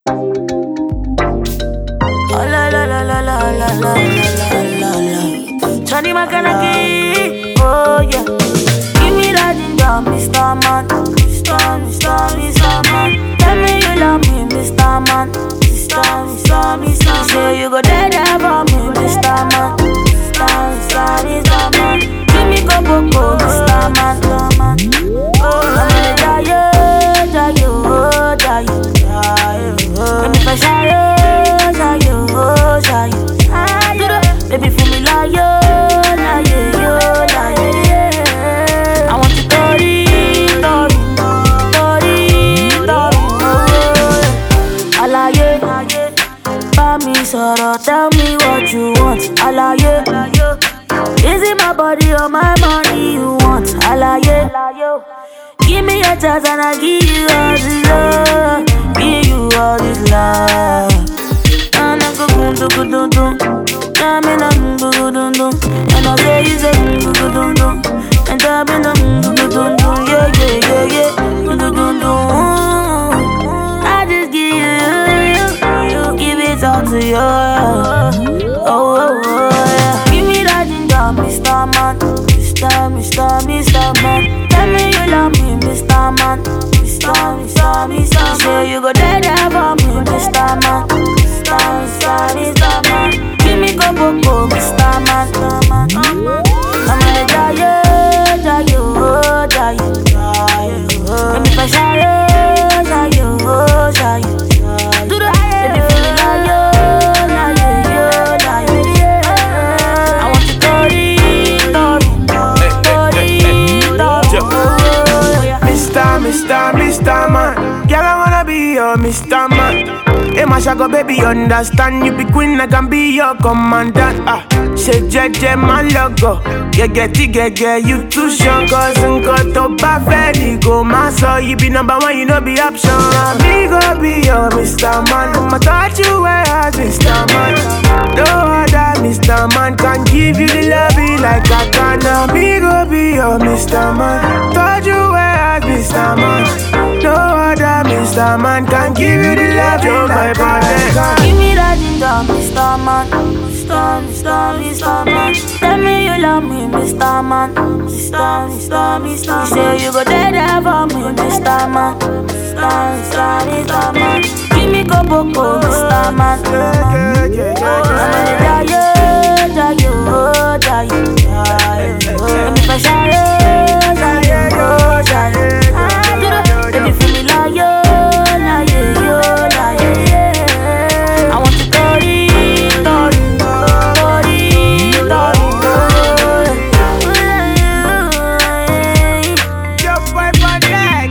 Oh la la la la la la la la la la. Johnny Makanaki, oh yeah. Give me that ginger, Mr. Man, Mr. Man. Tell me you love me, Mr. Man, Mr. Say you go there for me, Mr. Man, Mr. Man. Give me go, Mr. Man. Oh, I'm gonna die, let me find Shayo. Baby, feel me like yo. I want to Tori. Alaye, buy me sorrow, tell me what you want. Alaye, is it my body or my money you want? Alaye, give me a chance and I give you all this love. Give you all this love. And I go do. I'm in a do. And I say you say do. And I'm in a do. Yeah. Do. I just give it all to you. Oh, yeah. Give me that ginger, Mr. Man, Mr. Man. Tell me you love me, Mr. Man, Mr. Say you go there for me, Mr. Man, Mr. Man. Give me go, Mr. Man. I'm gonna die. Let me find Shayo. Do the baby feel me like yo. I want to Tori. Mr. Man. Girl, I wanna be your Mr. Man. Hey, my shago baby, understand. You be queen, I can be your commandant. Say JJ, my logo. You get it, you too strong. Cause I'm got to buy go. My soul, you be number one, you know be option. Me go be your Mr. Man. I'ma touch you where I Mr. Man. No other Mr. Man can give you the love like I can. Me go be your Mr. Man. Touch you where I Mr. Man. No other Mr. Man can give you the love like I can. Give me that ginger, Mr. Man, Mr. Man. Tell me you love me, Mr. Man, Mr. Say you go there for me, Mr. Man, Mr. Man. Give me go, Mr. Man. I'm gonna die. Let me find Shayo. Baby, feel me like yo. I want to Tori. Your boy for that.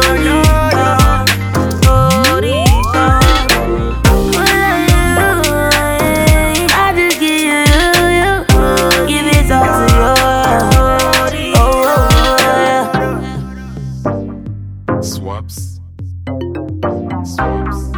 I just give it all to you. Oh, yeah. Swaps.